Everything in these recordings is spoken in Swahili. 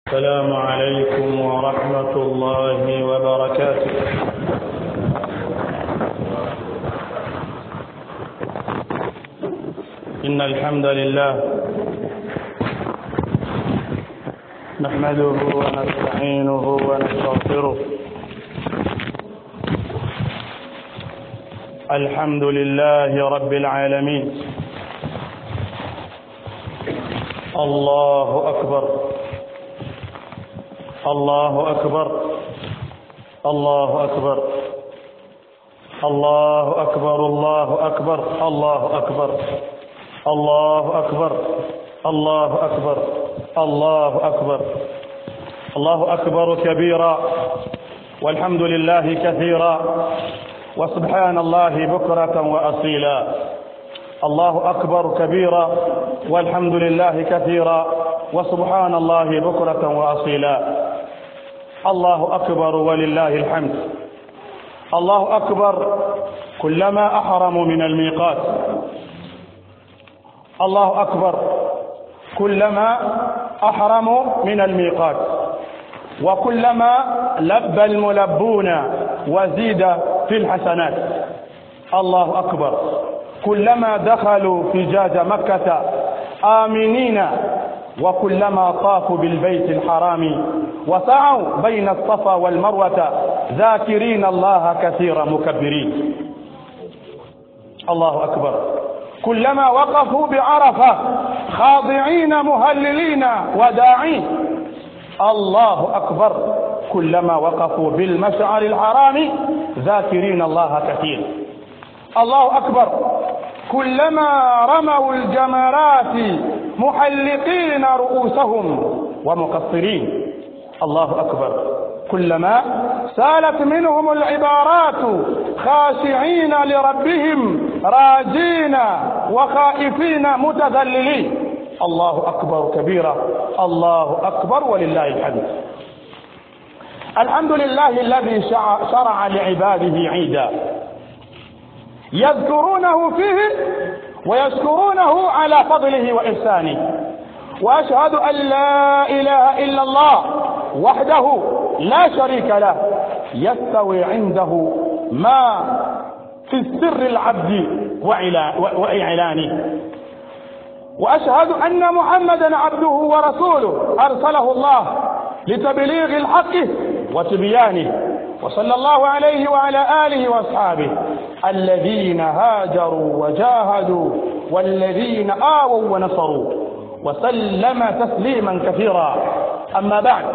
السلام عليكم ورحمة الله وبركاته. إن الحمد لله نحمده ونستعينه ونستغفره. الحمد لله رب العالمين. الله أكبر الله أكبر الله أكبر الله أكبر الله أكبر الله أكبر الله أكبر الله أكبر الله أكبر الله أكبر كبيرا والحمد لله كثيرا وسبحان الله بكرة وأصيلا. الله أكبر كبيرا والحمد لله كثيرا وسبحان الله بكرة وأصيلا. الله أكبر ولله الحمد. الله أكبر كلما أحرموا من الميقات. الله أكبر كلما أحرموا من الميقات وكلما لبى الملبون وزيد في الحسنات. الله أكبر كلما دخلوا فجاج مكة آمنين وكلما طافوا بالبيت الحرام وسعوا بين الصفا والمروة ذاكرين الله كثيرا مكبرين. الله أكبر كلما وقفوا بعرفة خاضعين مهللين وداعين. الله أكبر كلما وقفوا بالمشعر الحرام ذاكرين الله كثيرا. الله أكبر كلما رموا الجمرات محلقين رؤوسهم ومقصرين. الله أكبر كلما سالت منهم العبارات خاشعين لربهم راجين وخائفين متذللين. الله أكبر كبيرا الله أكبر ولله الحمد. الحمد لله الذي شرع لعباده عيدا يذكرونه فيه ويشكرونه على فضله وإحسانه. وأشهد أن لا إله إلا الله وحده لا شريك له يستوي عنده ما في السر العبد وإعلانه. وأشهد أن محمدا عبده ورسوله أرسله الله لتبليغ الحق وتبيانه. وصلى الله عليه وعلى آله وأصحابه الذين هاجروا وجاهدوا والذين آووا ونصروا وسلم تسليما كثيرا. أما بعد،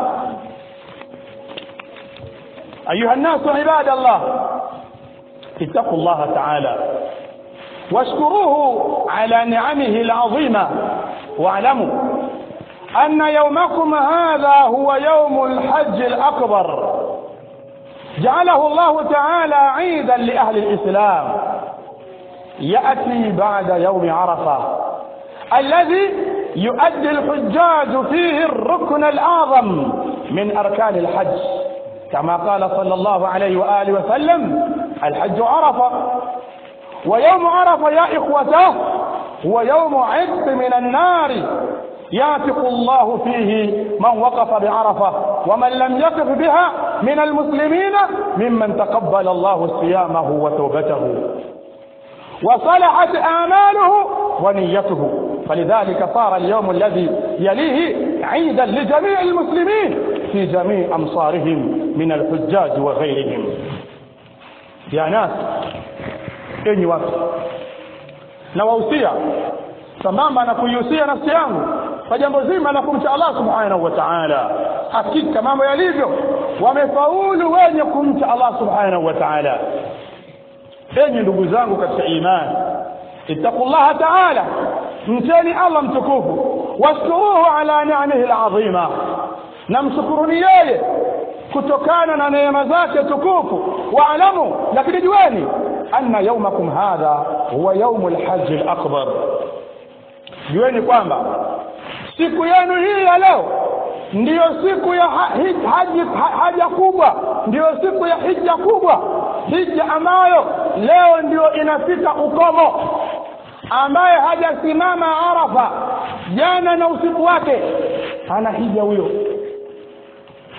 أيها الناس عباد الله، اتقوا الله تعالى واشكروه على نعمه العظيمة، واعلموا أن يومكم هذا هو يوم الحج الأكبر جعله الله تعالى عيدا لأهل الإسلام يأتي بعد يوم عرفة الذي يؤدي الحجاج فيه الركن الأعظم من أركان الحج، كما قال صلى الله عليه وآله وسلم: الحج عرفة. ويوم عرفة يا إخوته هو يوم عتق من النار يعتق الله فيه من وقف بعرفة ومن لم يقف بها من المسلمين ممن تقبل الله صيامه وتوبته وصلحت آماله ونيته. فلذلك صار اليوم الذي يليه عيدا لجميع المسلمين في جميع أمصارهم من الحجاج وغيرهم. يا ناس، enyi watu, nawahusia sambamba na kuihusia nafsi yangu kwa jambo zima la kumcha Allah subhanahu wa ta'ala. Hakika mambo yalivyo, wamefaulu wenye kumcha Allah subhanahu wa ta'ala. Enyi ndugu zangu katika imani, ittaqullaha ta'ala, mcheni Allah mtukufu, washkuruhu ala ni'amihi al'azima, na mshukuruni yeye kutokana na neema zake tukufu. Waalamu, lakini jueni, anna yawmakum hadha huwa yawmul hajj al-akbar. Jueni kwamba siku yenu hii ya leo ndiyo siku ya haja kubwa, ndiyo siku ya hija kubwa, hija ambayo leo ndiyo inafika ukomo, ambaye hajasimama Arafa jana na usiku wake ana hija huyo.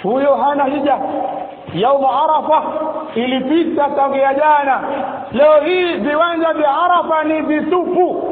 huyo hana hija. Yaum Arafa ilipita tangia jana. Leo hii viwanja vya Arafa ni vitupu,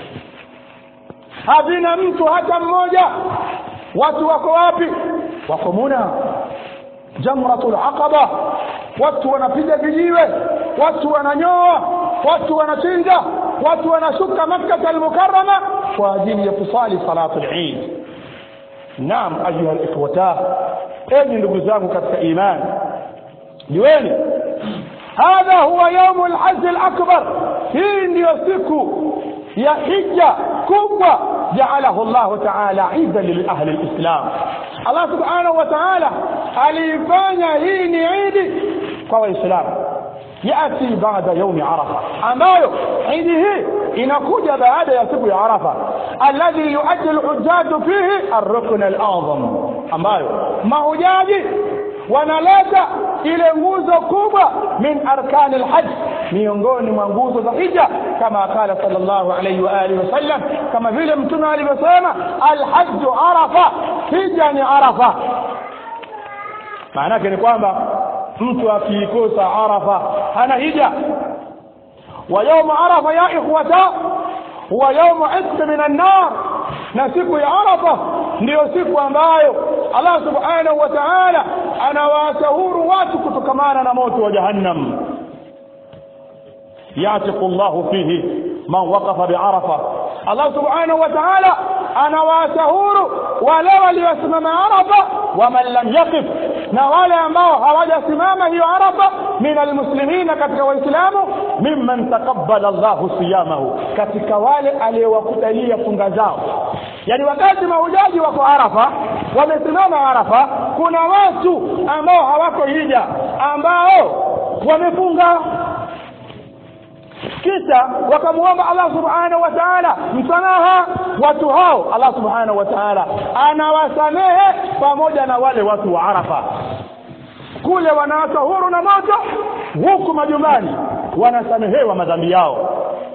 havina mtu hata mmoja. Watu wako wapi? Wako Muna, Jamratul Aqaba. Watu wanapiga vijiwe, watu wananyoa, watu wanachinja, watu wanashuka Makkah al-Mukarrama kwa ajili ya kusali salatul Eid. Naam ayuha al-ikhwata, enyi ndugu zangu katika imani, jueni hadha huwa yaum al-hajj al-akbar. Hii ndio siku ya hija kubwa ja'alahu Allah ta'ala eidan li ahli al-islam. Allah subhanahu wa ta'ala alifanya hii ni Eid kwa Waislamu. Yati baada yaum Arafa, ambayo Eid hii inakuja baada ya siku ya Arafa, alladhi yu'addi al-hujjaj fihi ar-rukn al-a'zam, ambayo mahujaji wanaleta ile nguzo kubwa min arkan al-hajj, miongoni mwa nguzo za hija, kama qala sallallahu alayhi wa alihi wasallam, kama vile mtume alivyosema, al-hajj Arafa, hija ni Arafa. Maana yake ni kwamba mtu akikosa Arafa hana hija. Wa yawm Arafa ya ikhwata huwa yawm itq min an-nar, na siku ya Arafa ndio siku ambayo Allah subhanahu wa ta'ala anawasahuru watu kutokamana na moto wa jahannam. yatiqu Allahu fihi man waqafa bi Arafa, Allah subhanahu wa ta'ala anawasahuru wale waliosimama Arafa, wa man lam yaqif, na wale ambao hawajasimama hiyo Arafa, min almuslimina, katika waislamu, mimman taqabbala Allahu siyamahu, katika wale aliyowakubalia funga zao. Yani wakati mahujaji wako Arafa, wamesimama Arafa, kuna watu ambao hawako hija, ambao wamefunga, kisha wakamuomba Allah subhanahu wa ta'ala msamaha. Watu hao Allah subhanahu wa ta'ala anawasamehe pamoja na wale watu wa Arafa. Kule wanatahuru na moto, huku majumbani wanasamehewa madhambi yao.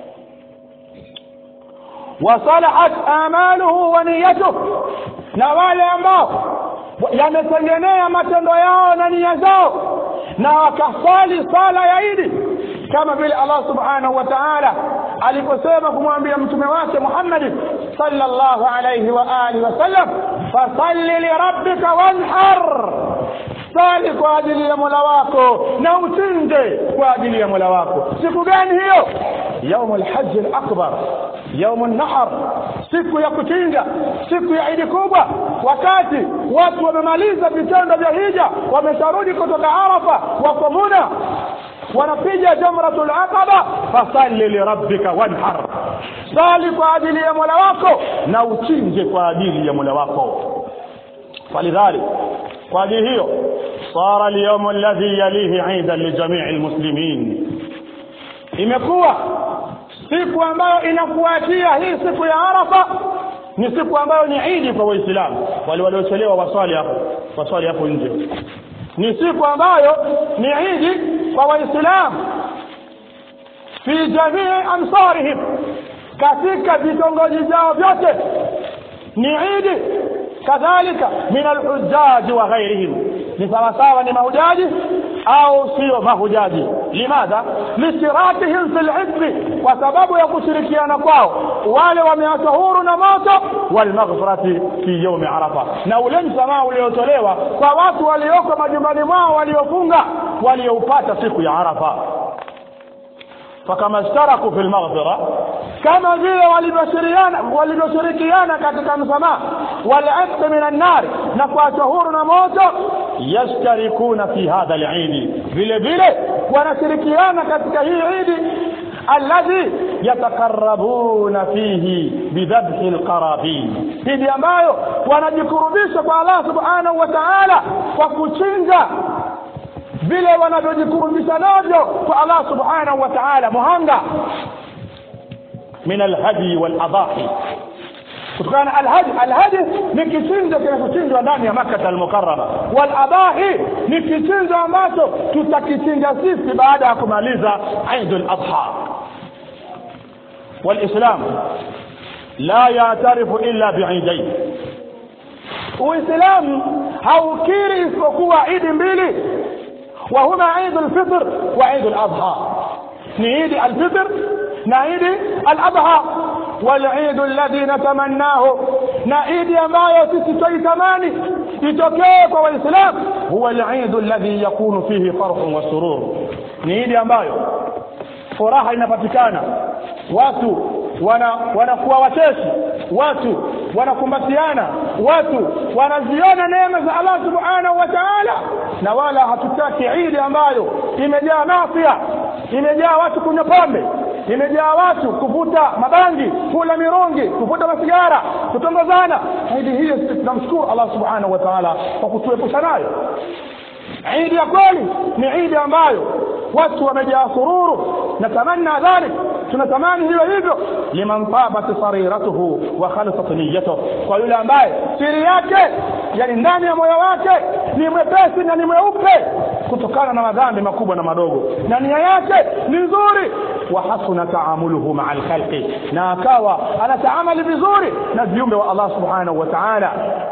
wasalahat amaluhu wa niyyatuhu, na wale ambao yametengenea matendo yao na nia zao, na wakasali sala ya Eid, kama vile Allah subhanahu wa ta'ala aliposema kumwambia mtume wake Muhammad sallallahu alayhi wa alihi wasallam, fasalli li rabbika wanhar, sali kwa ajili ya Mola wako na uchinje kwa ajili ya Mola wako. Siku gani hiyo? Yaum al-hajj al-akbar, yaum an-nahr, siku ya kuchinja, siku ya Eid kubwa. Wakati watu wamemaliza vitendo vya hija, wamesharudi kutoka Arafa, wako Muna, wanapiga Jamratul Aqaba, fasalli li rabbika wanhar, sali kwa ajili ya Mola wako na uchinje kwa ajili ya Mola wako. Falidhalik, kwa ajili hiyo sara al-yawm alladhi yalihi 'aidan li jami'i al-muslimin, imekuwa siku ambayo inafuatia hii siku ya Arafa ni siku ambayo ni Eid kwa Waislamu. Wale waliochelewa waswali hapo nje. Ni siku ambayo ni Eid kwa Waislamu fi jamii amsarihim, katika vitongoji vyao vyote ni Eid. Kadhalika min al-hujjaj wa ghayrihim, ni sawasawa ni mahujaji au sio mahujaji. Limadha? Lishirakihim fil ithmi, kwa sababu ya kushirikiana kwao wale wameatahuru na moto, wal maghfirati fi yawm Arafa, na ule msamaha uliotolewa kwa watu walioko majumbani mwao waliofunga, walioupata siku ya Arafa. fakama ishtaraku fil maghfira, kama vile walivyoshirikiana katika msamaha, wal atq min an-nar, na kuatahuru na moto, yashtarikuna fi hadha al-eid, vile vile wanashirikiana katika hii Eid alladhi yatakarrabuna fihi bidhabhi al-qarabin, hii ambayo wanajikurubisha kwa Allah subhanahu wa ta'ala kwa kuchinja vile wanavyojikurubisha navyo kwa Allah subhanahu wa ta'ala, muhanga min al-hadi wal-adahi. kutokana al-hadi ni kichinjo kinachochinjwa ndani ya Makkah al-Mukarrama, wal-adahi ni kichinjo ambacho tutakichinja sisi baada ya kumaliza Eid al-Adha. wal-Islam la ya'tarifu illa bi'idayn, Uislamu haukiri isipokuwa idi mbili, wa huma Eid al-Fitr wa Eid al-Adha. ni Eid al-Fitr na Eid al-Adha. wal-Eid alladhi natamannahu, na Eid ambayo sisi tuitamani itokee kwa Waislamu, huwa al-Eid alladhi yakunu fihi farhun wa surur. ni Eid ambayo furaha inapatikana, watu wanakuwa wacheshi, watu wanakumbatiana, watu wanaziona neema za Allah subhanahu wa ta'ala. na wala hatutaki Eid ambayo imejaa maafia, imejaa watu kunywa pombe, imejaa watu kuvuta mabangi, kula mirungi, kuvuta masigara, kutongozana. Eid hiyo tunamshukuru Allah subhanahu wa ta'ala kwa kutuepusha nayo. Eid ya kweli ni Eid ambayo watu wamejaa sururu. natamanna dhalik, tunatamani hiyo hivyo, liman tabat sariratuhu wa khalisat niyyatuhu, kwa yule ambaye siri yake, yani ndani ya moyo wake ni mwepesi na ni mweupe kutokana na madhambi makubwa na madogo, na nia yake ni nzuri. wa hasuna taamuluhu ma'al khalqi, na akawa anataamali vizuri na viumbe wa Allah subhanahu wa ta'ala.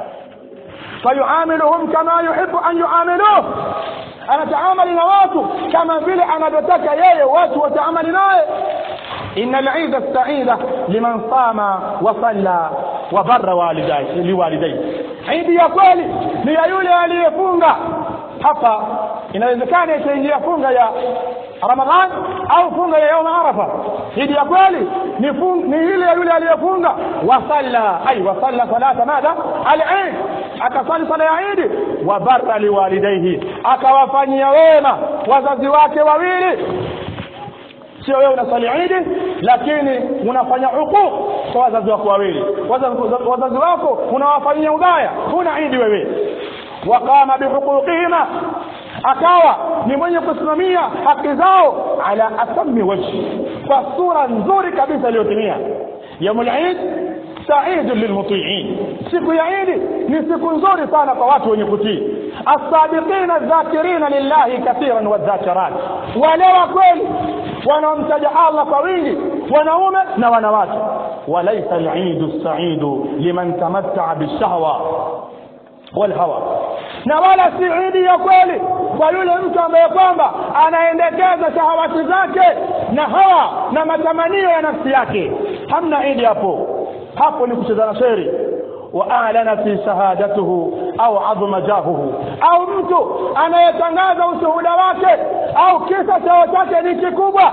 fayuamiluhum kama yuhibbu an yuamiluhu, anataamali na watu kama vile anavyotaka yeye watu wataamali naye. innal Eid as-sa'ida liman sama wa salla wa barra liwalidayhi, Eid ya kweli ni ya yule aliyefunga. hapa inawezekana itaingia funga ya Ramadhan au funga ya Yawm Arafa. Eid ya kweli ni ile yule aliyefunga wa salla, wa salla salata madha al-Eid, akasali sala ya Eid, wa barra liwalidayhi, akawafanyia wema wazazi wake wawili. sio wewe unasali Eid lakini unafanya hukuku kwa wazazi wako wawili, wazazi wako unawafanyia ubaya, huna Eid wewe. waqama bihuquqihima, akawa ni mwenye kusimamia haki zao ala atammi wajhi, kwa sura nzuri kabisa iliyotimia. yaumul Eid sa'idun lilmuti'in, siku ya Eid ni siku nzuri sana kwa watu wenye kutii. as-sabiqina adh-dhakirina lillahi katiran wadh-dhakirat, wale wa kweli wanaomtaja Allah kwa wingi, wanaume na wanawake. walaysa al-Eid as-sa'idu liman tamatta'a bish-shahwa wal-hawa, na wala si Eid ya kweli kwa yule mtu ambaye kwamba anaendekeza shahawati zake na hawa na matamanio ya nafsi yake. hamna Eid hapo ni kucheza na sheri. وأعلن في شهادته أو عظم جاهه, au mtu anayetangaza ushuhuda wake au kisa chake ni kikubwa.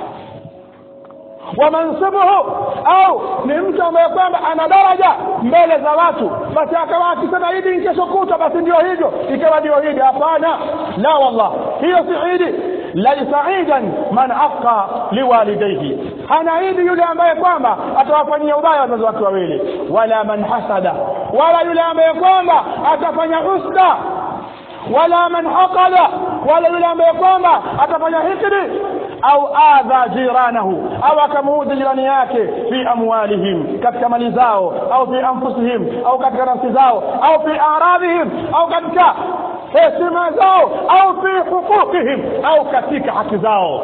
wa mansibuhu, au ni mtu ambaye kwamba ana daraja mbele za watu, basi akawa akisema Eid kesho kutwa basi ndio hivyo, ikawa ndio Eid. hapana, la wallah, hiyo si Eid. laisa Eidan man aqa liwalidayhi, hana Eid yule ambaye kwamba atawafanyia ubaya wazazi wake wawili. wala man hasada, wala yule ambaye kwamba atafanya husda. wala man haqada, wala yule ambaye kwamba atafanya hikdi. au adha jiranahu, au akamuudhi jirani yake, fi amwalihim, katika mali zao, au fi anfusihim, au katika nafsi zao, au fi aradhihim, au katika heshima zao, au fi huquqihim, au katika haki zao.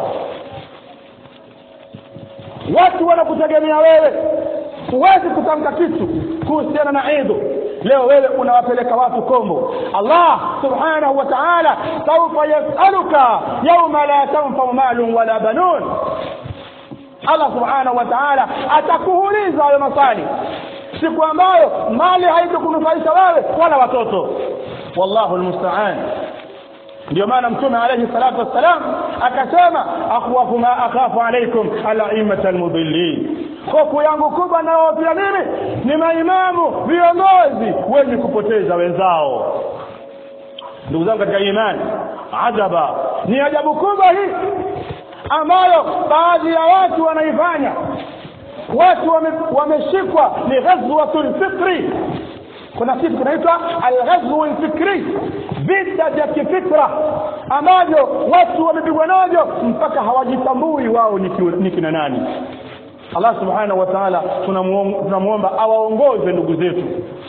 watu wanakutegemea wewe, huwezi kutamka kitu kuhusiana na Eid. leo wewe unawapeleka watu kombo. Allah subhanahu wa ta'ala sawfa yas'aluka yawma la tanfa'u malun wala banun, Allah subhanahu wa ta'ala atakuuliza hayo maswali siku ambayo mali haitakunufaisha wewe wala watoto. wallahu almusta'an. ndio maana mtume alayhi salatu wassalam akasema akhwafu ma akhafu alaykum al-a'immat al-mudillin, hofu yangu kubwa na wapia mimi ni maimamu viongozi wenye kupoteza wenzao. ndugu zangu katika imani, ajaba, ni ajabu kubwa hii ambayo baadhi ya watu wanaifanya. watu wameshikwa ni ghazwatul fikri. kuna kitu kinaitwa al-ghazwul fikri, vita vya kifikra ambavyo watu wamepigwa navyo mpaka hawajitambui wao ni kina nani. Allah subhanahu wa ta'ala tunamuomba awaongoze ndugu zetu.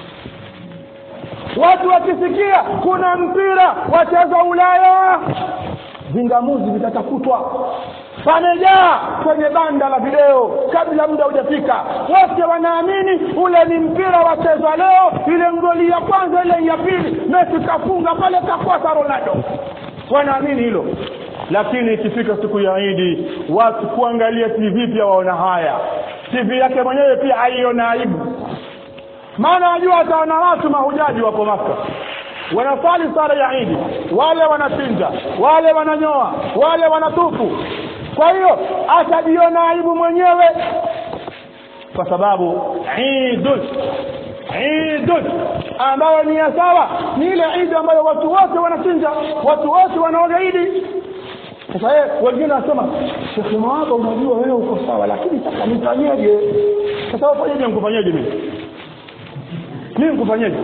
watu wakisikia kuna mpira wacheza Ulaya, vingamuzi vitatafutwa, pamejaa kwenye banda la video kabla muda hujafika. Wote wanaamini ule ni mpira wachezwa leo, ile ngoli ya kwanza ile ya pili Messi kafunga pale kakosa Ronaldo, wanaamini hilo. Lakini ikifika siku ya Eid, watu kuangalia TV pia waona haya. TV yake mwenyewe pia haiona aibu, maana ajua ataona watu mahujaji wapo Maka wanasali sala ya Eid, wale wanachinja, wale wananyoa, wale wanatufu. Kwa hiyo atajiona aibu mwenyewe, kwa sababu Eidul ambayo ni sawa ni ile Eid ambayo watu wote wanachinja, watu wote wanaoga Eid. Sasa wengine wanasema Sheikh Mwaba, unajua wewe uko sawa, lakini sasa nifanyeje? Sasa ufanyeje? Nikufanyeje mimi nikufanyeje?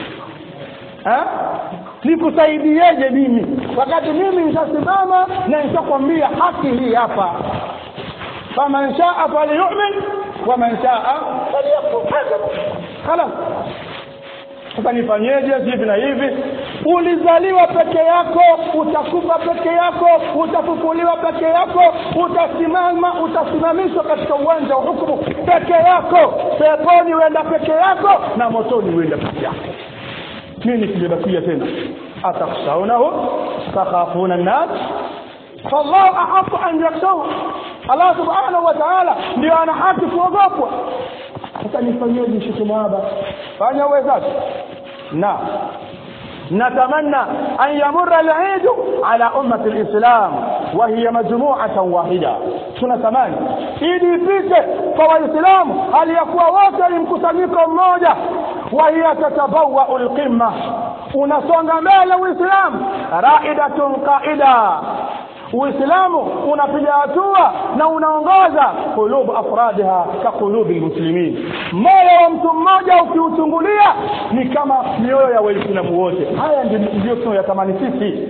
Nikusaidieje mimi wakati mimi nitasimama na nitakwambia haki hii hapa, faman shaa falyu'min wa man shaa falyakfur. Khalas, sasa nifanyeje? Hivi na hivi. Ulizaliwa peke yako, utakufa peke yako, utafufuliwa peke yako, utasimamishwa katika uwanja wa hukumu peke yako. Peponi uenda peke yako na motoni uenda peke yako. Nini kilibakia tena? atakhshawnahu takhafuna an-nas fallahu ahaqqu an yakhshaw. Allah subhanahu wa ta'ala ndio ana haki kuogopwa. Sasa nifanyeje Sheikh Mwaba? Fanya uwezacho. Na natamanna an yamurra al-Eid ala ummati al-Islam wa hiya majmu'atan wahida. Tunatamani Eid ipite kwa Waislamu hali ya kuwa wote ni mkusanyiko mmoja, wa hiya tatabawa al-qimma. Unasonga mbele Uislamu raidatun qaida. Uislamu unapiga hatua na unaongoza kulubu afradiha ka kulubi muslimin. Moyo wa mtu mmoja ukiuchungulia ni kama mioyo ya Waislamu wote. Haya ndio tunayotamani sisi.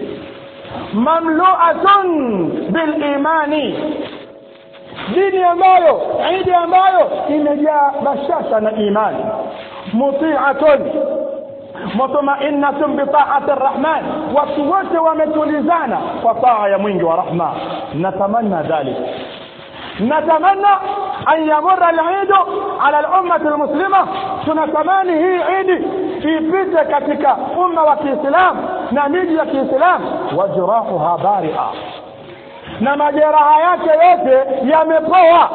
Mamlu'atun bil imani, dini ambayo Eid ambayo imejaa bashasha na imani. Muti'atun mutma'innatun bi ta'ati ar-rahman, watu wote wametulizana kwa taa ya mwingi wa rahma. Natamanna dhalik, natamanna an yamurra al-Eid ala al-ummah al-muslima. Tunatamani hii Eid ipite katika umma wa Kiislamu na miji ya Kiislamu. Wajrahuha bari'a, na majeraha yake yote yamepoa.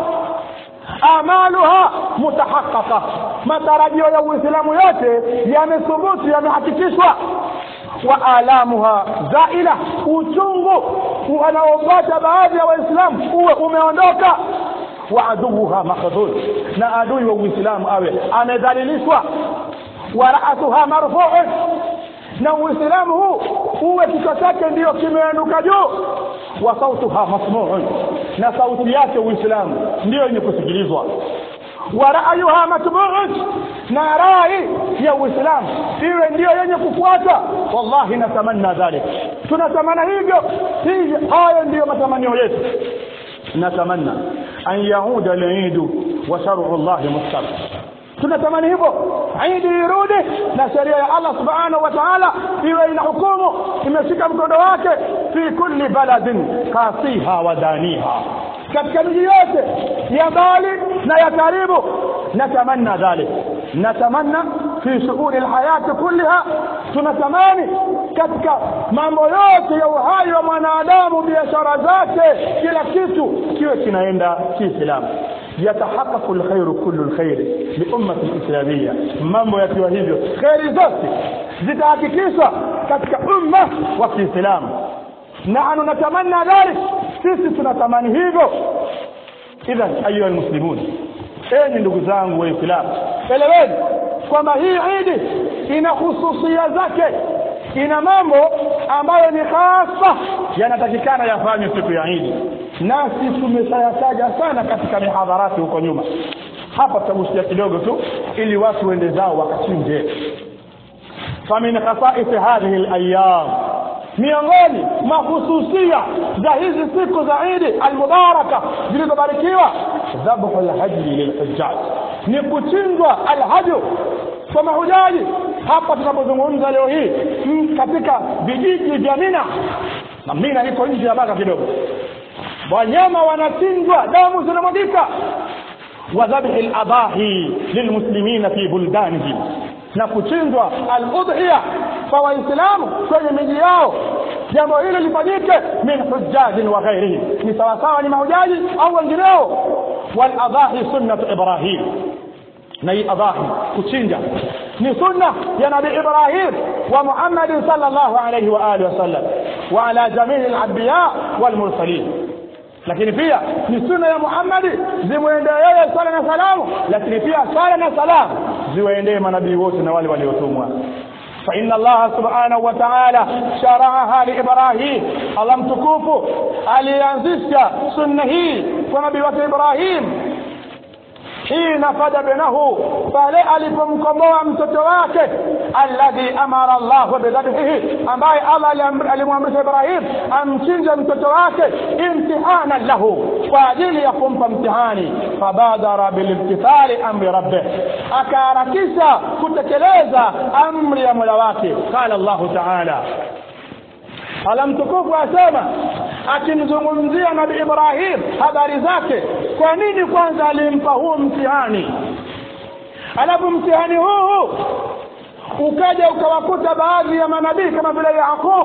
Amaluha mutahaqqaqa, matarajio ya Uislamu yote yamethubutu, yamehakikishwa. Wa alamuha zaila, uchungu unaopata baadhi ya Waislamu uwe umeondoka. Wa aduha makhdhul, na adui wa Uislamu awe amedhalilishwa. Wa ra'atuha marfu'un, na Uislamu huu uwe kichwa chake ndio kimeinuka juu. Wa sautuha masmu'un, na sauti yake Uislamu ndio yenye kusikilizwa. Wa ra'ayuha matbu'un, na rai ya Uislamu iwe ndio yenye kufuata. Wallahi natamanna dhalik, tunatamana hivyo. Hayo ndio matamanio yetu. Natamanna an yauda al-Eid wa shar'u Allah mustab. Tunatamani hivyo Eid irudi na sheria ya Allah subhanahu wa ta'ala iwe ina hukumu, imeshika mkondo wake fi kulli baladin qasiha wa daniha, katika miji yote ya mbali na ya karibu. Natamanna dhalik, natamanna fi shughuli alhayat kullaha. Tunatamani katika mambo yote ya uhai wa mwanadamu, biashara zake, kila kitu kiwe kinaenda Kiislamu. Yatahaqqaqu alkhairu kullu alkhair li ummati alislamiyya, mambo yakiwa hivyo khairi zote zitahakikishwa katika umma wa Kiislamu. Nahnu natamanna dhalik, sisi tunatamani hivyo. Idhan ayuha almuslimun, enyi ndugu zangu Waislamu, eleweni kwamba hii Eid ina hususia zake, ina mambo ambayo ni hasa yanatakikana yafanywe siku ya Eid. Nasi tumeshayataja sana katika mihadharati huko nyuma. Hapa tutagusia kidogo tu ili watu wende zao wakachinje. Famin khasa'is hadhihi al-ayyam, miongoni mahususia za hizi siku za Eid al-mubaraka zilizobarikiwa, dhabhu al-hajj lil-hujjaj, ni kuchinjwa al-hajj kwa mahujaji. Hapa tunapozungumza leo hii katika vijiji vya Mina, na Mina iko nje ya Maka kidogo, wanyama wanachinjwa, damu zinamwagika. Wa dhabhi al-adahi lilmuslimina fi buldanihim, na kuchinjwa al-udhiya kwa waislamu kwenye miji yao. Jambo hilo lifanyike min hujjajin wa ghairihi, ni sawa sawa ni mahujaji au wengineo. Wal adahi sunnatu Ibrahim, na hii adahi kuchinja ni sunna ya Nabii Ibrahim wa Muhammad sallallahu alayhi wa alihi wasallam wa ala jamii al-anbiya wal mursalin. Lakini pia ni sunna ya Muhammad zimuendee yeye sala na salamu, lakini pia sala na salamu ziwaendee manabii wote na wale waliotumwa. فإن الله سبحانه وتعالى شرعها لإبراهيم. الله متكوف alianzisha sunna hii kwa nabii wake Ibrahim hina fada binahu, pale alipomkomboa mtoto wake alladhi amara Allah bidhabhihi, ambaye Allah alimwamrisha Ibrahim amchinje mtoto wake imtihana lahu, kwa ajili ya kumpa mtihani. Fabadara bilimtithali amri rabbih, akaharakisha kutekeleza amri ya Mola wake. Qala Allah ta'ala, alamtukufu asema akimzungumzia Nabii Ibrahim habari zake, kwa nini kwanza alimpa huu mtihani, alafu mtihani huu ukaja ukawakuta baadhi ya manabii kama vile Yaqub.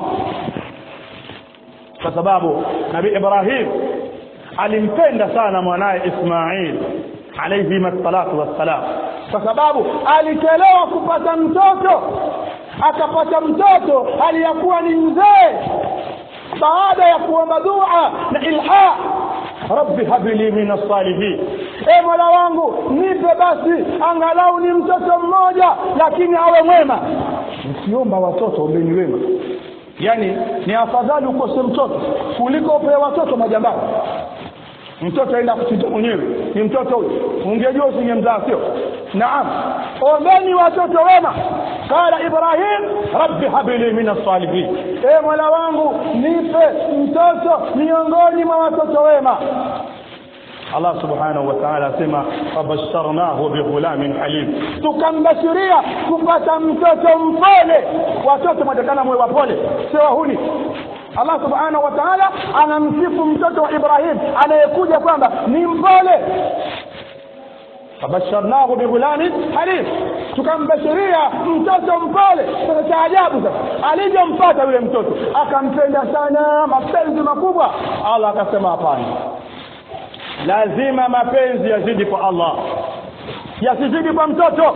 Kwa sababu Nabii Ibrahim alimpenda sana mwanae Ismail alayhi masallatu wassalam, kwa sababu alichelewa kupata mtoto, akapata mtoto aliyakuwa ni mzee. Baada ya kuomba dua na ilha, rabbi habli min as-salihin, Mola wangu nipe basi angalau ni mtoto mmoja lakini awe mwema. Msiomba watoto, ombeni wema. Yani ni afadhali ukose mtoto kuliko upewe watoto majambazi. Mtoto aenda kuchinja mwenyewe, ni mtoto huyo, ungejua usingemzaa sio? Naam, ombeni watoto wema. Qala Ibrahim rabbi habli min as-salihin, Mola wangu nipe mtoto miongoni mwa watoto wema. Allah subhanahu wa ta'ala asema fabasharnahu bighulamin halim, tukambashiria kupata mtoto mpole. Watoto mtakana mwe wapole, sio wahuni. Allah subhanahu wa ta'ala anamsifu mtoto wa Ibrahim anayekuja kwamba ni mpole. Fabasharnahu bighulamin halim, tukambashiria mtoto mpole. Sasa cha ajabu sasa, alijompata yule mtoto akampenda sana, mapenzi makubwa. Allah akasema hapana, lazima mapenzi yazidi kwa Allah, yasizidi kwa mtoto.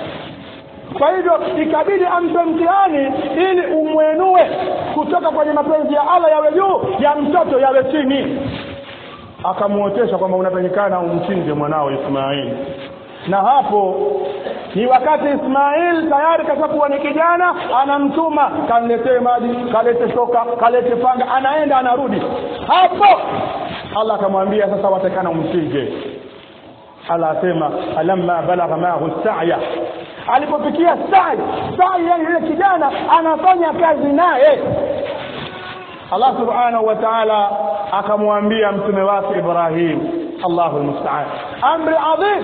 Kwa hivyo ikabidi ampe mtihani ili umwenue kutoka kwenye mapenzi ya Allah yawe juu, ya mtoto yawe chini. Akamuotesha kwamba unatakikana umchinje mwanao Ismail. Na hapo ni wakati Ismail tayari kashakuwa ni kijana, anamtuma kaniletee maji, kalete shoka, kalete panga, anaenda anarudi. Hapo Allah akamwambia sasa watakana umchinje. Allah asema alamma balagha ma'ahu as-sa'ya, alipofikia sa'i yani yule kijana anafanya kazi naye, Allah subhanahu wa ta'ala akamwambia mtume wake Ibrahim, Allahu musta'an, amri adhim.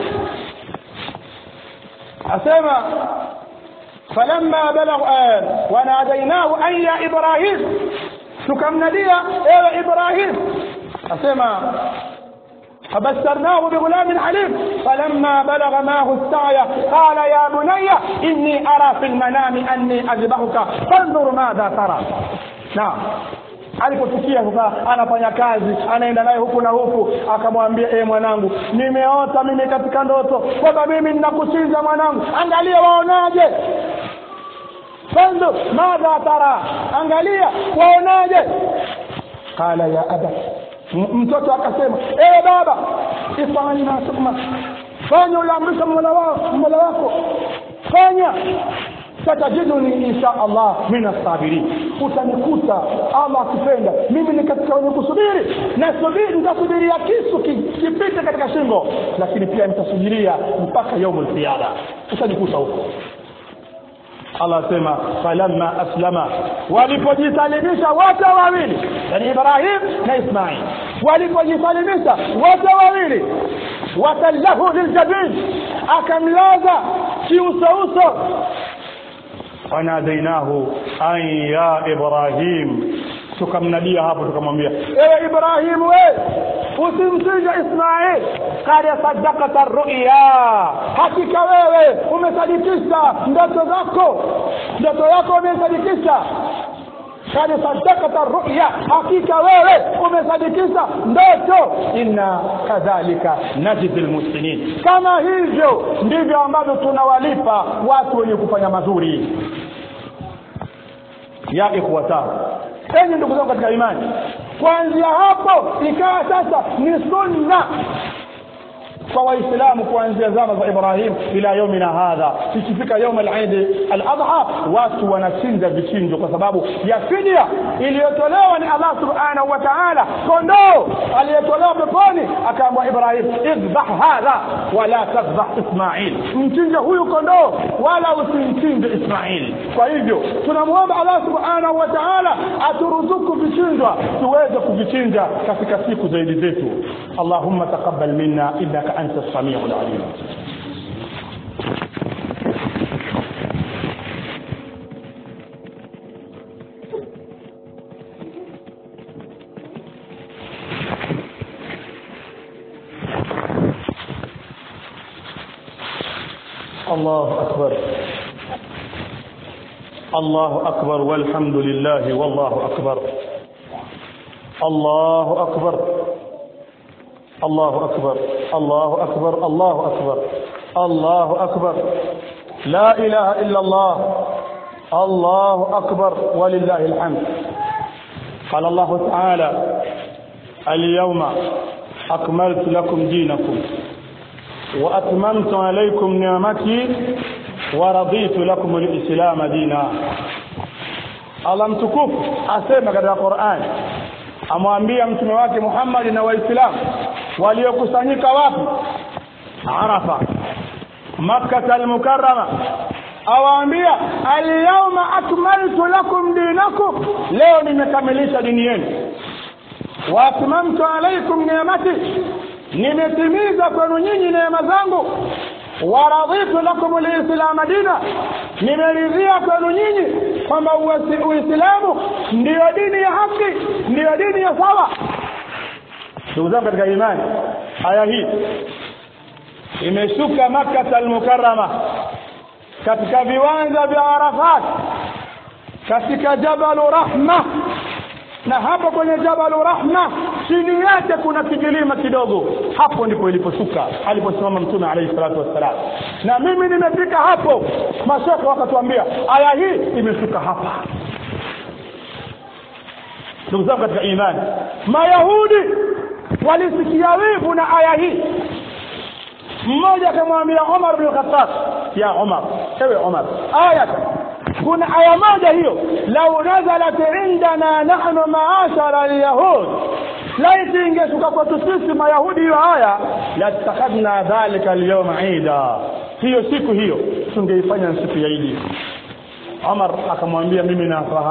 Asema falamma balagha wa nadainahu an ya Ibrahim, tukamnadia ewe Ibrahim. Asema فبشرناه بغلام عليم فلما بلغ معه السعي قال يا بني إني أرى في المنام أني أذبحك فانظر ماذا ترى. نعم, alipofikia sasa anafanya kazi, anaenda naye huku na huku, akamwambia mwanangu, nimeota mimi katika ndoto kwamba mimi ninakuchinja mwanangu, angalia waonaje? Fanzur madha tara, angalia waonaje? Qala ya aba, mtoto akasema baba, ifanye na sukuma, fanya ulamrisha Mola wako, fanya. Satajiduni insha Allah min as-sabirin, utanikuta Allah akipenda mimi ni katika wenye kusubiri. Na subiri, nitasubiria kisu kipite katika shingo, lakini pia nitasubiria mpaka yaumul qiyama, utanikuta huko. Allah sema falamma aslama, walipojisalimisha wote wawili, yani Ibrahim na Ismail, walipojisalimisha wote wawili, watallahu liljabin, akamlaza kiusouso. Wanadainahu an ya Ibrahim, tukamnadia hapo tukamwambia ewe Ibrahim wewe usimchinje Ismail qad saddaqata ar-ru'ya hakika wewe umesadikisha ndoto yako umesadikisha qad saddaqata ar-ru'ya hakika wewe umesadikisha ndoto inna kadhalika najzil muhsinin kama hivyo ndivyo ambavyo tunawalipa watu wenye kufanya mazuri ya ikhwata enyi ndugu zangu katika imani kuanzia hapo ikawa sasa ni sunna kwa waislamu kuanzia zama za Ibrahim ila yomina hadha ikifika يوم العيد al-adha watu wanachinja vichinjo kwa sababu ya fidia iliyotolewa ni Allah subhanahu wa ta'ala kondoo aliyotolewa peponi akaambiwa Ibrahim idhbah hadha wala tadhbah Ismail mchinje huyu kondoo wala usimchinje Ismail kwa hivyo tunamuomba Allah subhanahu wa ta'ala aturuzuku vichinjwa tuweze kuvichinja katika siku zaidi zetu Allahumma taqabbal minna innaka أنت السميع العليم الله أكبر الله أكبر والحمد لله والله أكبر الله أكبر الله أكبر الله أكبر الله أكبر الله أكبر لا إله إلا الله الله أكبر ولله الحمد قال الله تعالى اليوم أكملت لكم دينكم وأتممت عليكم نعمتي ورضيت لكم الإسلام دينا الله mtukufu asema katika Qur'an amwambia mtume wake Muhammad na waislamu waliokusanyika wapi Arafa Makkah al-Mukarrama awaambia al-yawma akmaltu lakum dinakum leo nimekamilisha dini yenu wa atmamtu alaykum ni'mati nimetimiza kwenu nyinyi neema zangu wa raditu lakum al-islam dina nimeridhia kwenu nyinyi kwamba Uislamu ndio dini ya haki ndio dini ya sawa ndugu zangu katika imani aya hii imeshuka Makkah al-Mukarrama katika viwanja vya Arafat katika Jabal Rahma na hapo kwenye Jabal Rahma chini yake kuna kijilima kidogo hapo ndipo iliposhuka aliposimama mtume alayhi salatu wassalam na mimi nimefika hapo mashaka wakatuambia aya hii imeshuka hapa ndugu zangu katika imani Mayahudi walisikia wivu na aya hii mmoja akamwambia Umar bin Khattab ya Umar ewe Umar aya kuna aya moja hiyo law nazalat indana nahnu ma'ashara al-yahud laiti ingeshuka kwetu sisi Mayahudi hiyo aya la takhadna dhalika al-yawm 'ida hiyo siku hiyo tungeifanya siku ya Eid Umar akamwambia mimi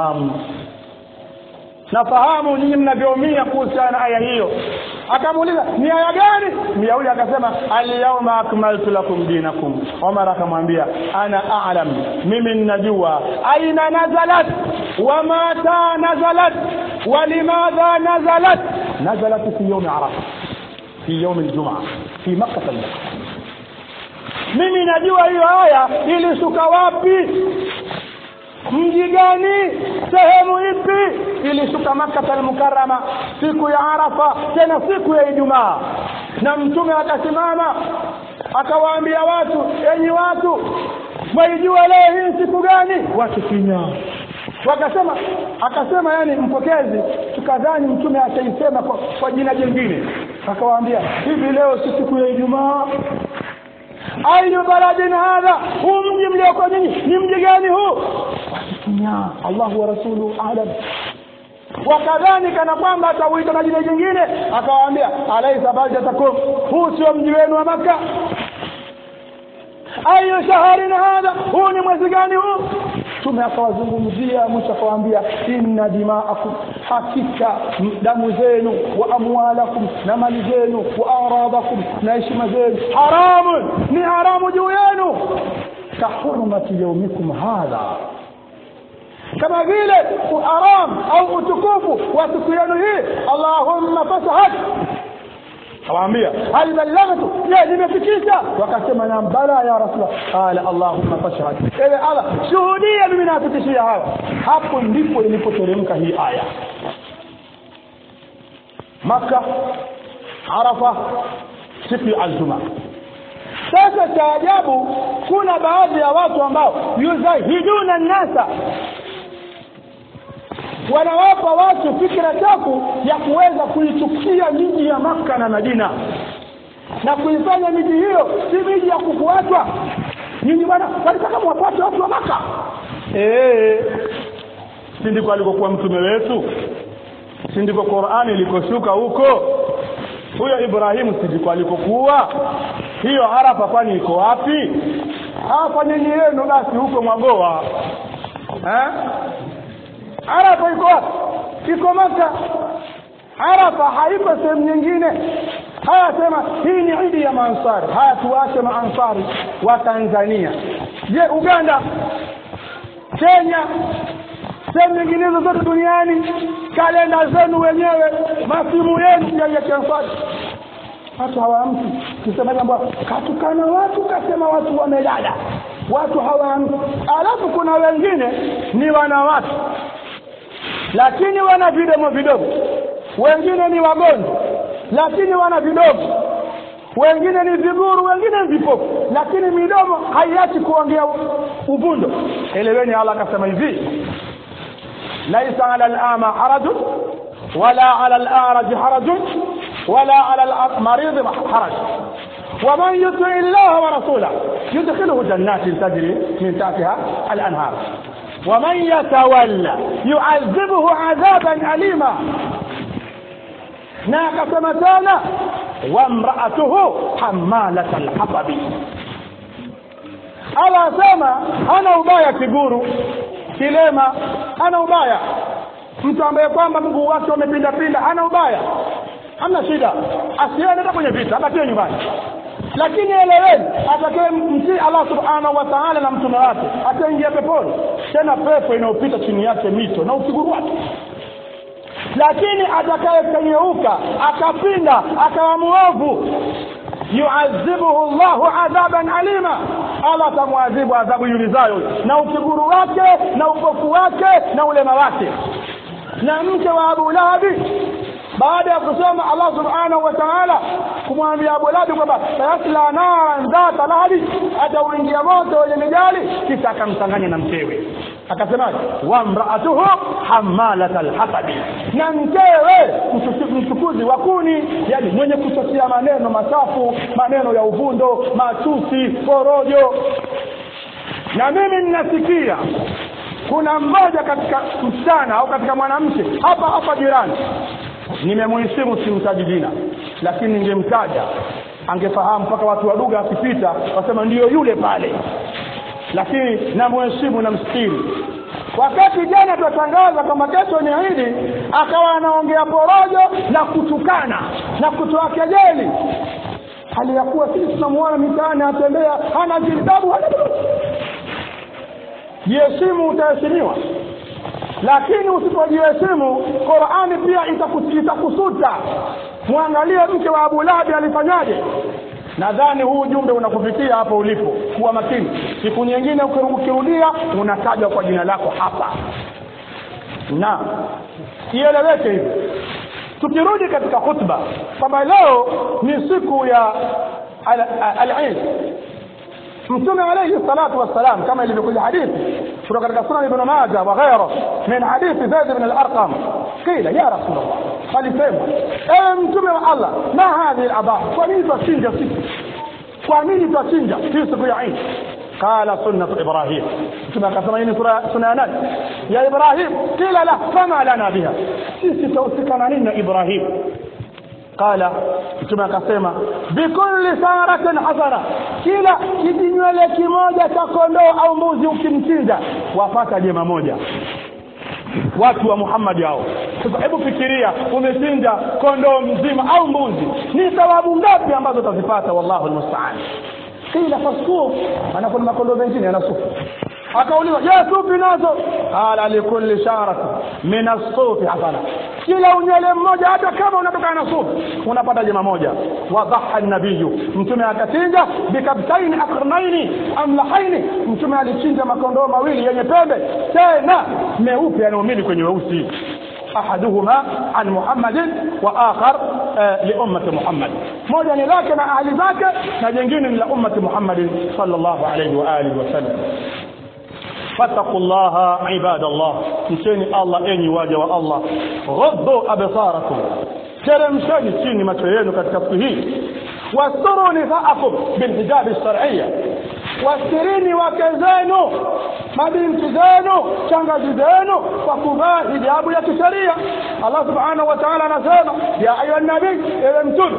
nafahamu nyinyi mnavyoumia kuhusiana aya hiyo akamuuliza ni aya gani Myahudi akasema al-yawma akmaltu lakum dinakum Umar akamwambia ana a'lam mimi ninajua aina nazalat wa mata nazalat wa limadha nazalat fi yawm Arafah fi yawm al-jum'ah fi Makkah al-Mukarrama mimi najua hiyo aya ilishuka wapi mji gani sehemu ipi ilishuka Makkah al-Mukarrama siku ya Arafa tena siku ya Ijumaa na mtume akasimama akawaambia watu enyi watu mwaijua leo hii siku gani watu kinya akasema yani mpokezi tukadhani mtume ataisema kwa jina jingine akawaambia hivi leo si siku ya Ijumaa ayu baladin hadha mji mlioko nyinyi ni mji gani huu ya Allah wa rasuluhu a'lam wakadhani kana kwamba atauita na jina jingine akawaambia alaysa baldatakum huu sio mji wenu wa Makkah ayu shahrin hadha huu ni mwezi gani huu tumewazungumzia mwisho akawaambia inna dima'akum hakika damu zenu wa amwalakum na mali zenu wa aradakum na heshima zenu haramun ni haramu juu yenu ka hurmati yawmikum hadha kama vile haram au utukufu wa siku yenu hii. Allahumma fashhad, awaambia hal ballaghtu, je nimefikisha? Wakasema na bala ya rasulullah. Qala Allahumma fashhad, ewe Allah shuhudia mimi nafikishia hawa. Hapo ndipo ilipoteremka hii aya. Makkah, Arafa, siku ya Ijumaa. Sasa cha ajabu, kuna baadhi ya watu ambao yuzahiduna nasa, wanawapa watu fikra chafu ya kuweza kuichukia miji ya Makkah na Madina na kuifanya miji hiyo si miji ya kufuatwa. Nyinyi bwana walitaka muwafuate watu wa Makkah. Si ndiko alikokuwa mtume wetu? Si ndiko Qur'ani ilikoshuka huko? Huyo Ibrahim si ndiko alikokuwa? Hiyo Arafa kwani iko wapi? Hapa nyinyi yenu basi huko Mwagoa. Arafa iko wapi? Iko Makkah. Arafa haiko sehemu nyingine. Haya sema hii ni Idi ya Maansari. Haya tuache Maansari wa Tanzania. Je, Uganda, Kenya, sehemu nyinginezo zote duniani, kalenda zenu wenyewe, masimu yenu ya Kiansari, hata hawaamki. Kusema kwamba katukana watu, kasema watu wamelala, watu hawaamki. Alafu kuna wengine ni wanawake lakini wana vidomo vidogo, wengine ni wagonjwa lakini wana vidogo, wengine ni viguru, wengine vipofu, lakini midomo haiachi kuongea uvundo. Eleweni Allah akasema hivi: laisa ala al-ama harajun wala ala al-araj harajun wala ala al-marid haraj ومن يطع الله ورسوله يدخله جنات تجري من تحتها الأنهار ومن يتولى يعذبه عذابا أليما. na akasema tena wamraatuhu hammalat al-hatab. Allah asema hana ubaya kiguru, kilema, hana ubaya. Mtu ambaye kwamba mguu wake umepinda pinda hana ubaya, hamna shida, asiende hata kwenye vita, abakie nyumbani. Lakini eleweni, atakaye mtii Allah subhanahu wa ta'ala na mtume wake ataingia peponi, tena pepo inayopita chini yake mito na ukiguru wake. Lakini atakaye kanyeuka akapinda akawa muovu, yu'adhibuhu Allahu adhaban alima, Allah tamwadhibu adhabu yulizayo na ukiguru wake na upofu wake na ulema wake. Na mke wa Abu Lahab, baada ya kusema Allah subhanahu wa ta'ala kumwambia Abu Lahab kwamba sayasla naran dhata lahabi, atauingia moto wenye mijali, kisha akamchanganya na mkewe, akasema wa mraatuhu hammalat al-hatab, na mkewe mchukuzi wa kuni, yani mwenye kuchochea maneno machafu, maneno ya uvundo, matusi, porojo. Na mimi ninasikia kuna mmoja katika msichana au katika mwanamke hapa jirani, nimemheshimu simtaji jina, lakini ningemtaja angefahamu mpaka watu wa lugha akipita wasema ndio yule pale, lakini namheshimu na mstiri. Wakati jana tutangaza kama kesho ni Idi, akawa anaongea porojo na kutukana na kutoa kejeli, hali ya kuwa sisi tunamuona mitaani atembea hana jilbabu hana. Jiheshimu utaheshimiwa, lakini usipojiheshimu Qur'ani pia itakusuta. Muangalie mke wa Abu Lahab alifanyaje. Nadhani huu ujumbe unakufikia hapo ulipo, kuwa makini. Siku nyingine ukirudia unatajwa kwa jina lako hapa. Na ieleweke hivi. Tukirudi katika khutba kwamba leo ni siku ya al-Eid, Mtume alayhi salatu wassalam kama ilivyokuja hadithi kutoka katika Sunan Ibn Majah wa ghayra min hadithi Zaid ibn al-Arqam, qila ya Rasulullah, alisema ewe Mtume wa Allah, ma hadhihi al-adha, kwa nini twachinja siku? Kwa nini twachinja siku ya Eid? Qala sunnatu Ibrahim, Mtume akasema hii ni sunna nani? Ya Ibrahim. Qila la fama lana biha, sisi tausikana nini na Ibrahim? Qala, Mtume akasema bikulli saratin hasana, kila kijinywele kimoja cha kondoo au mbuzi ukimchinja wapata jema moja. Watu wa Muhammad hao, sasa hebu fikiria, umechinja kondoo mzima au mbuzi, ni thawabu ngapi ambazo utazipata? Wallahu almusta'an. Kila fasku anakuwa makondoo mengine yanasufu, akaulizwa je sufi nazo qala likulli sha'rat min as-sufi hasana kila unywele mmoja hata kama unatoka na sufi unapata jema moja wa dhaha an-nabiy mtume akachinja bikabtain aqrnaini amlahaini mtume alichinja makondoo mawili yenye pembe tena meupe yanaomili kwenye weusi ahaduhuma an Muhammadin wa akhar li ummati Muhammad moja ni lake na ahli zake na jingine ni la ummati Muhammad sallallahu alayhi wa alihi wasallam fattaqullaha ibadallah mcheni Allah enyi waja wa Allah ghaddu absarakum teremsheni chini macho yenu katika siku hii wasturu nisaakum bilhijab alshar'iyya wasirini wake zenu mabinti zenu shangazi zenu kwa kuvaa hijabu ya kisheria Allah subhanahu wa ta'ala anasema ya ayuha nabii ewe mtume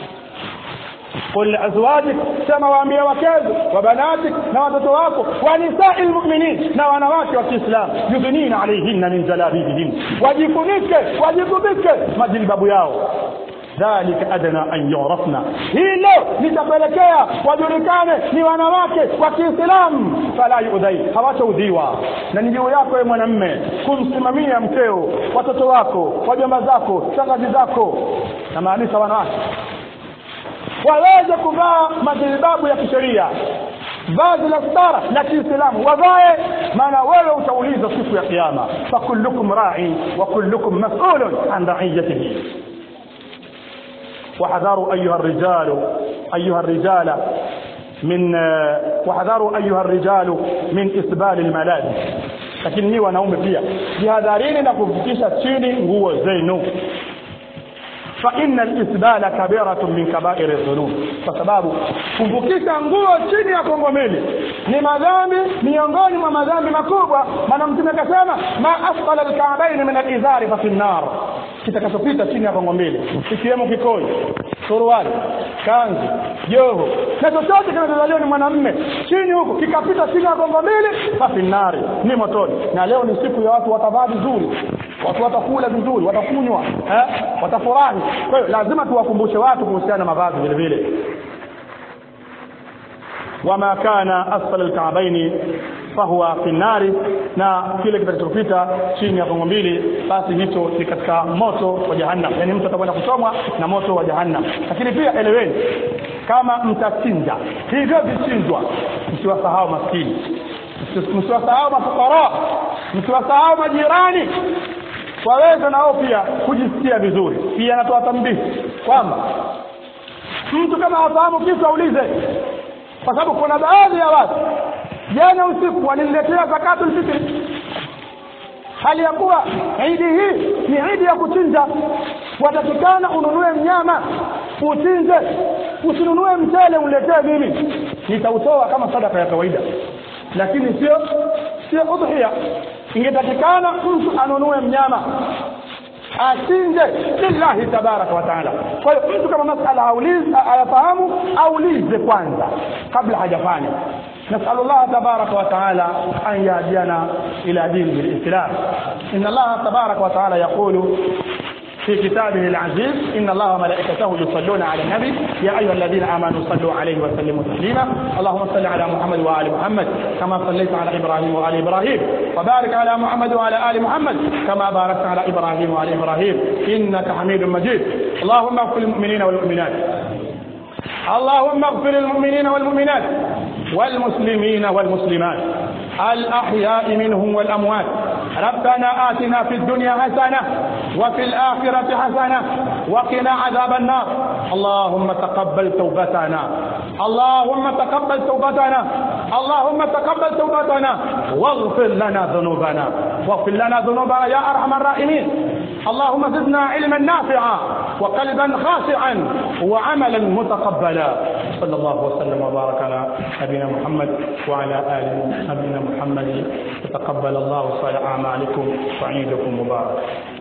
قل لأزواجك كما waambie wakezi wa banatik na watoto wako wa nisa'il mu'minin na wanawake wa Kiislamu yudnina alayhinna min jalabibihin wajifunike wajibubike majilbabu yao dhalika adna an yurafna hilo litapelekea wajulikane ni wanawake wa Kiislamu fala yudai hawataudhiwa na ni juu yako wewe mwanamume kumsimamia mkeo watoto wako wajomba zako shangazi zako na maanisha wanawake waweze kuvaa majilbabu ya kisheria vazi la stara la Kiislamu wavae maana wewe utaulizwa siku ya kiyama fa kullukum ra'i wa kullukum mas'ulun an ra'iyatihi وحذروا أيها الرجال من إسبال الملابس lakini ni wanaume pia jihadharini na kufikisha chini nguo zenu fa inna al-isbala kabiratun min kaba'ir adh-dhunub kwa sababu kuvukisha nguo chini ya kongomeli ni madhambi miongoni mwa madhambi makubwa maana mtume akasema ma asfala al-ka'bayn min al-izari fa fi an-nar kitakachopita chini ya kongomeli ikiwemo kikoi suruali kanzu joho na chochote kinachozaliwa ni mwanamume chini huko kikapita chini ya kongomeli fa fi an-nar ni motoni na leo ni siku ya watu watavaa vizuri watu watakula vizuri watakunywa watafurahi kwa hiyo lazima tuwakumbushe watu kuhusiana na mavazi vile vile wama kana asfal al-ka'bayn fahuwa fi an-nar na kile kitakachopita chini ya kongo mbili basi hicho ni katika moto wa jahannam yani mtu atakwenda kuchomwa na moto wa jahannam lakini pia eleweni kama mtachinja hivyo vichinjwa msiwasahau maskini msiwasahau mafukara msiwasahau majirani waweza nao pia kujisikia vizuri pia natoa tambii kwamba mtu kama hafahamu kitu aulize kwa sababu kuna baadhi ya watu jana usiku waniletea zakatul fitr hali ya kuwa Eid hii ni Eid ya kuchinja watakikana ununue mnyama uchinje usinunue mchele uniletee mimi nitautoa kama sadaka ya kawaida lakini sio udhiya ingetakikana mtu anunue mnyama achinje lillahi tabaraka wa taala kwa hiyo mtu kama masala ayafahamu aulize kwanza kabla hajafanya نسأل الله تبارك وتعالى أن يهدينا إلى دين الإسلام إن الله تبارك وتعالى يقول في كتابه العزيز إن الله وملائكته يصلون على النبي يا أيها الذين آمنوا صلوا عليه وسلموا تسليما اللهم صل على محمد وآل محمد كما صليت على إبراهيم وآل إبراهيم وبارك على محمد وعلى آل محمد كما باركت على إبراهيم وآل إبراهيم إنك حميد مجيد اللهم اغفر للمؤمنين والمؤمنات اللهم اغفر للمؤمنين والمؤمنات والمسلمين والمسلمات الأحياء منهم والأموات ربنا آتنا في الدنيا حسنة وفي الآخرة حسنة وقنا عذاب النار اللهم تقبل توبتنا اللهم تقبل توبتنا اللهم تقبل توبتنا واغفر لنا ذنوبنا واغفر لنا ذنوبنا يا أرحم الراحمين اللهم زدنا علما نافعا وقلبا خاشعا وعملا متقبلا صلى الله وسلم وبارك على نبينا محمد وعلى آل نبينا محمد تقبل الله صالح أعمالكم وعيدكم مبارك